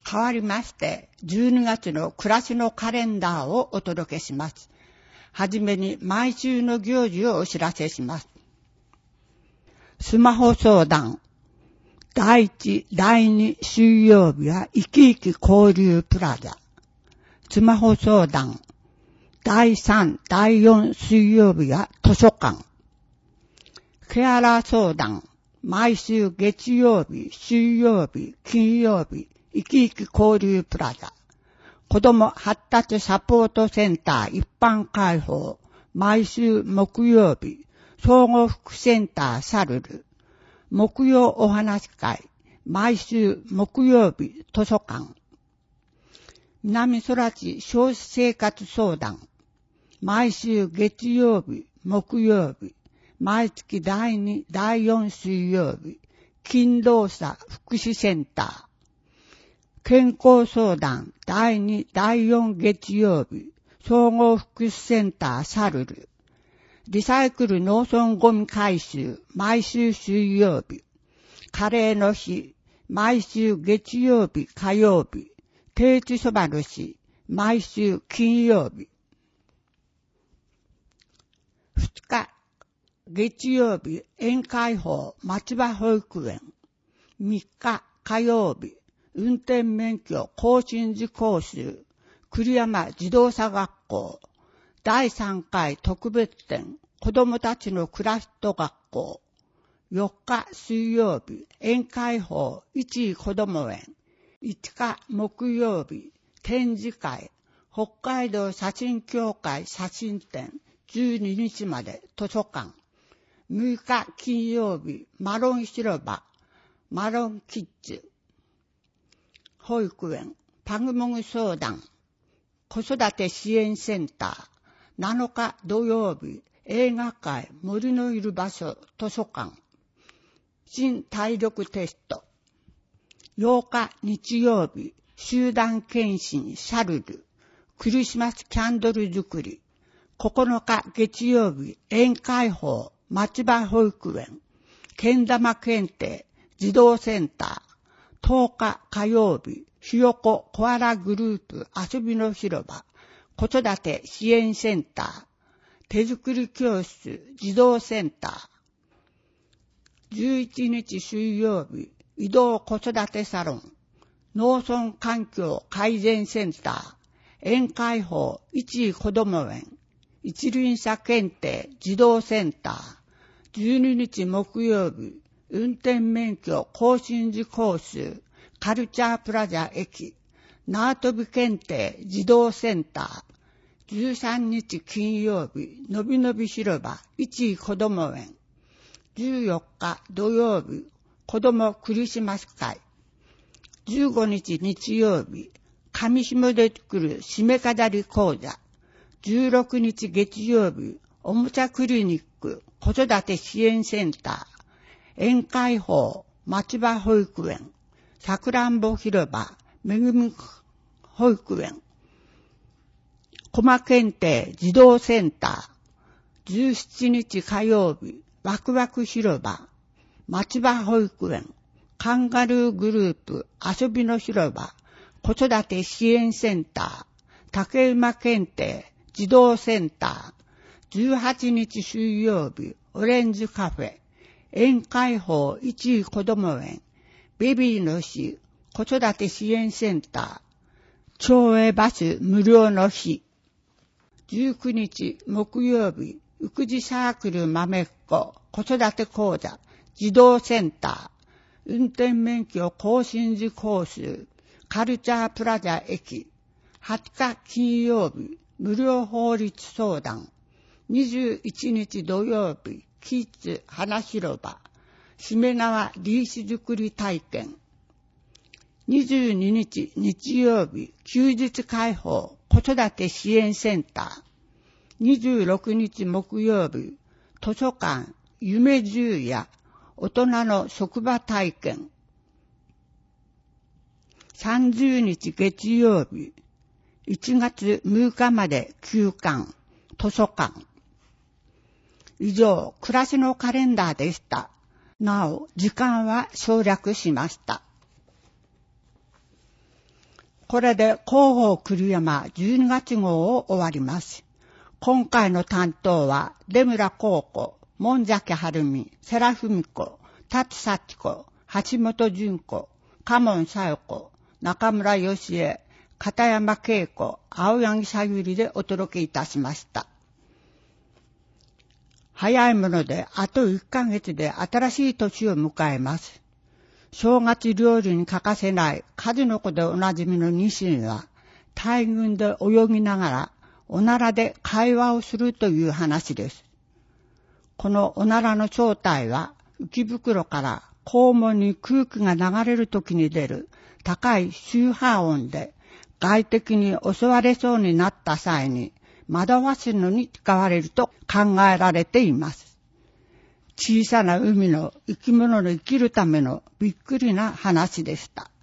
変わりまして、12月の暮らしのカレンダーをお届けします。はじめに毎週の行事をお知らせします。スマホ相談。第1、第2水曜日は生き生き交流プラザ。スマホ相談。第3、第4水曜日は図書館。ケアラー相談。毎週月曜日、水曜日、金曜日、生き生き交流プラザ。子ども発達サポートセンター一般開放。毎週木曜日、総合福祉センターサルル。木曜お話会。毎週木曜日、図書館。南空地少子生活相談。毎週月曜日、木曜日。毎月第2、第4水曜日、勤労者福祉センター。健康相談、第2、第4月曜日、総合福祉センターサルル。リサイクル農村ゴミ回収、毎週水曜日。カレーの日、毎週月曜日、火曜日。定置そばの日、毎週金曜日。2日、月曜日、宴会法、松葉保育園。3日、火曜日、運転免許更新時講習、栗山自動車学校。第3回特別展、子どもたちのクラフト学校。4日、水曜日、宴会法、一位子ども園。5日、木曜日、展示会、北海道写真協会写真展、12日まで図書館。6日金曜日、マロン広場、マロンキッズ、保育園、パグモグ相談、子育て支援センター、7日土曜日、映画会、森のいる場所、図書館、新体力テスト、8日日曜日、集団検診、シャルル、クリスマスキャンドル作り、9日月曜日、宴会法、松葉保育園、けん玉検定、児童センター、10日火曜日、ひよこコアラグループ遊びの広場、子育て支援センター、手作り教室、児童センター、11日水曜日、移動子育てサロン、農村環境改善センター、宴会法一位子ども園、一輪車検定児童センター、12日木曜日、運転免許更新時講習、カルチャープラザ駅、縄跳び検定児童センター、13日金曜日、のびのび広場、一位子ども園、14日土曜日、子どもクリスマス会、15日日曜日、紙紐で作る締め飾り講座、16日月曜日、おもちゃクリニック、子育て支援センター、宴会法、松葉保育園、さくらんぼ広場、めぐみ保育園、コマ検定児童センター、17日火曜日、ワクワク広場、松葉保育園、カンガルーグループ、遊びの広場、子育て支援センター、竹馬検定児童センター、18日水曜日、オレンジカフェ、宴会法一位子ども園、ベビーの日、子育て支援センター、町営バス無料の日、19日木曜日、育児サークル豆っ子、子育て講座、児童センター、運転免許更新時講習、カルチャープラザ駅、20日金曜日、無料法律相談、21日土曜日、キッズ花広場、しめ縄リース作り体験、22日日曜日、休日開放子育て支援センター、26日木曜日、図書館夢十夜、大人の職場体験、30日月曜日、1月6日まで休館、図書館。以上、暮らしのカレンダーでした。なお、時間は省略しました。 これで広報栗山12月号を終わります。今回の担当は、出村高子、門崎晴美、世良文子、立幸子、橋本純子、嘉門小夜子、中村義恵、片山恵子、青柳さゆりでお届けいたしました。早いものであと1ヶ月で新しい年を迎えます。正月料理に欠かせない数の子でおなじみのニシンは、大群で泳ぎながらおならで会話をするという話です。このおならの正体は、浮き袋から肛門に空気が流れるときに出る高い周波音で、外敵に襲われそうになった際に惑わすのに使われると考えられています。小さな海の生き物の生きるためのびっくりな話でした。